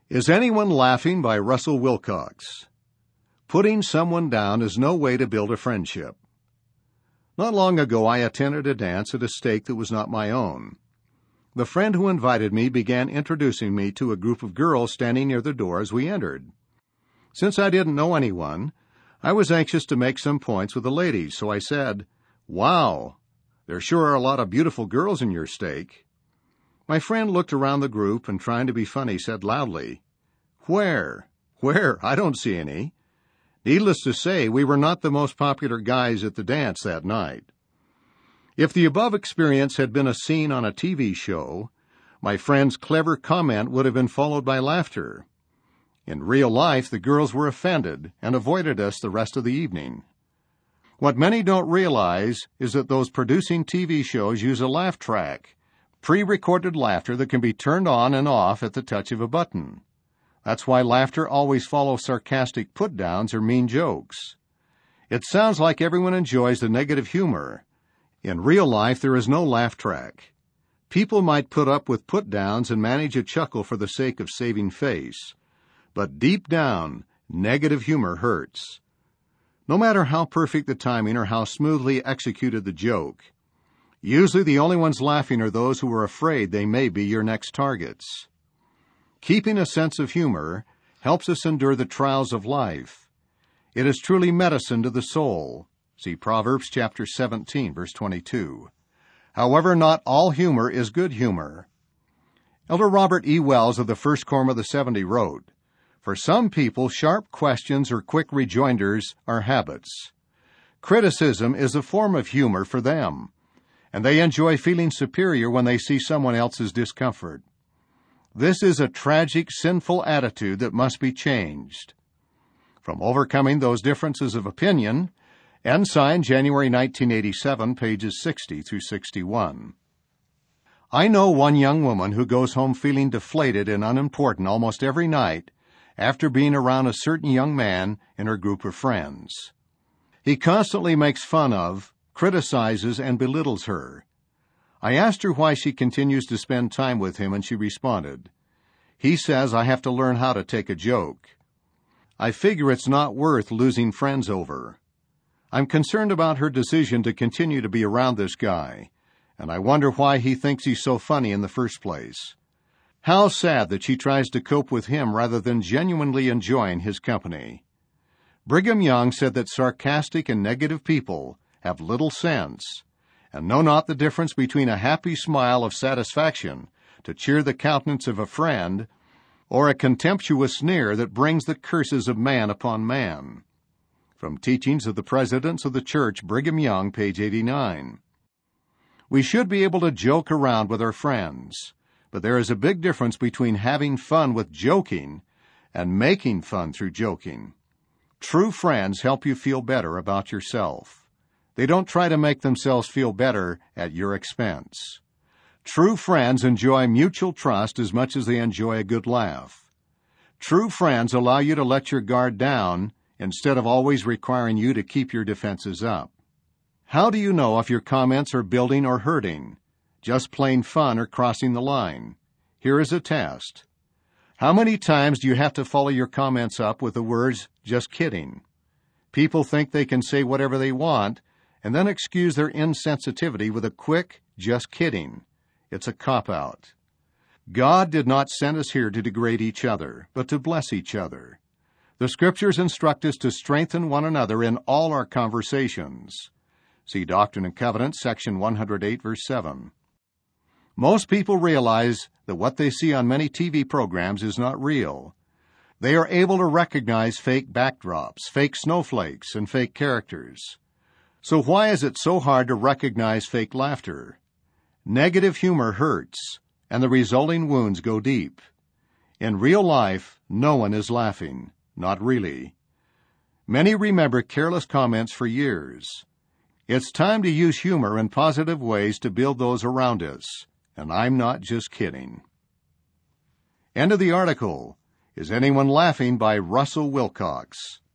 Is Anyone Laughing by Russell Wilcox. Putting someone down is no way to build a friendship. Not long ago, I attended a dance at a stake that was not my own. The friend who invited me began introducing me to a group of girls standing near the door as we entered. Since I didn't know anyone, I was anxious to make some points with the ladies, so I said, "Wow, there sure are a lot of beautiful girls in your stake." My friend looked around the group and, trying to be funny, said loudly, Where? I don't see any." Needless to say, we were not the most popular guys at the dance that night. If the above experience had been a scene on a TV show, my friend's clever comment would have been followed by laughter. In real life, the girls were offended and avoided us the rest of the evening. What many don't realize is that those producing TV shows use a laugh track, pre-recorded laughter that can be turned on and off at the touch of a button. That's why laughter always follows sarcastic put-downs or mean jokes. It sounds like everyone enjoys the negative humor. In real life, there is no laugh track. People might put up with put-downs and manage a chuckle for the sake of saving face. But deep down, negative humor hurts. No matter how perfect the timing or how smoothly executed the joke, usually the only ones laughing are those who are afraid they may be your next targets. Keeping a sense of humor helps us endure the trials of life. It is truly medicine to the soul. See Proverbs chapter 17, verse 22. However, not all humor is good humor. Elder Robert E. Wells of the First Quorum of the 70 wrote, "For some people, sharp questions or quick rejoinders are habits. Criticism is a form of humor for them, and they enjoy feeling superior when they see someone else's discomfort. This is a tragic, sinful attitude that must be changed." From Overcoming Those Differences of Opinion, Ensign, January 1987, pages 60 through 61. I know one young woman who goes home feeling deflated and unimportant almost every night after being around a certain young man in her group of friends. He constantly makes fun of, criticizes, and belittles her. I asked her why she continues to spend time with him, and she responded, "He says I have to learn how to take a joke. I figure it's not worth losing friends over. I'm concerned about her decision to continue to be around this guy, and I wonder why he thinks he's so funny in the first place. How sad that she tries to cope with him rather than genuinely enjoying his company." Brigham Young said that sarcastic and negative people have little sense and know not the difference between a happy smile of satisfaction to cheer the countenance of a friend or a contemptuous sneer that brings the curses of man upon man. From Teachings of the Presidents of the Church, Brigham Young, page 89. We should be able to joke around with our friends, but there is a big difference between having fun with joking and making fun through joking. True friends help you feel better about yourself. They don't try to make themselves feel better at your expense. True friends enjoy mutual trust as much as they enjoy a good laugh. True friends allow you to let your guard down instead of always requiring you to keep your defenses up. How do you know if your comments are building or hurting, just plain fun or crossing the line? Here is a test. How many times do you have to follow your comments up with the words, "just kidding"? People think they can say whatever they want and then excuse their insensitivity with a quick, "just kidding." It's a cop-out. God did not send us here to degrade each other, but to bless each other. The Scriptures instruct us to strengthen one another in all our conversations. See Doctrine and Covenants, section 108, verse 7. Most people realize that what they see on many TV programs is not real. They are able to recognize fake backdrops, fake snowflakes, and fake characters. So why is it so hard to recognize fake laughter? Negative humor hurts, and the resulting wounds go deep. In real life, no one is laughing. Not really. Many remember careless comments for years. It's time to use humor in positive ways to build those around us, and I'm not just kidding. End of the article. Is Anyone Laughing by Russell Wilcox.